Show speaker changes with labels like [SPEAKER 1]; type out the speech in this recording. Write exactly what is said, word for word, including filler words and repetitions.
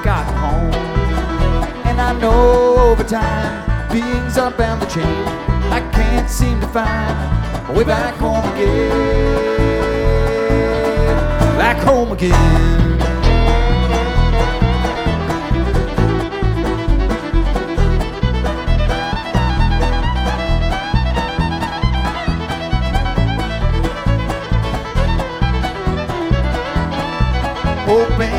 [SPEAKER 1] got home. And I know over time, being's up and the chain, I can't seem to find my way back home again. Back home again. Hoping